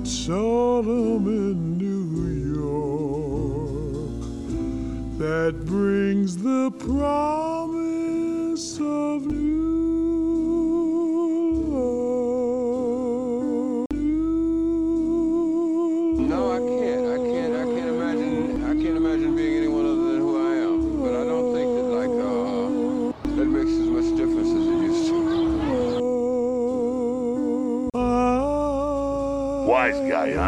Solemn in New York that brings the promise of new love. No, I can't. I can't imagine being anyone other than who I am. But I don't think that that makes as much difference as it used to. Wise guy, huh?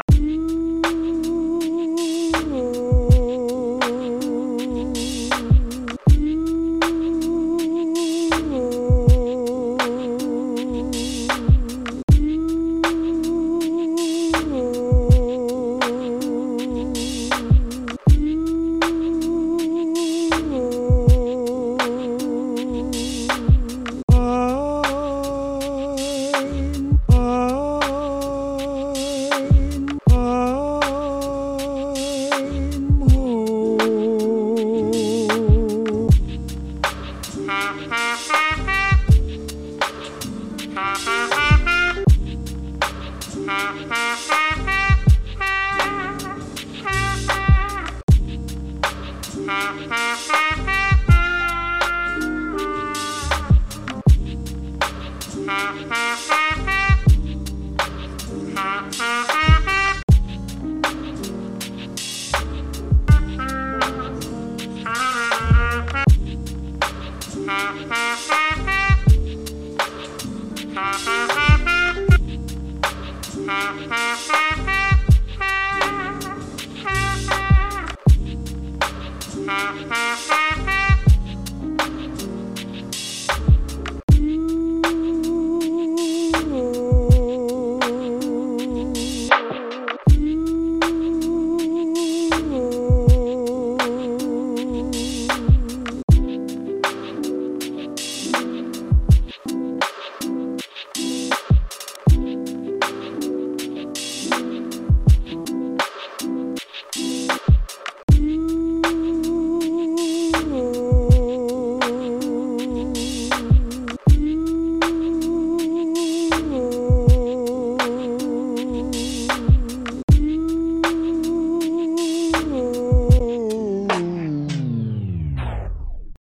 Ha ha ha!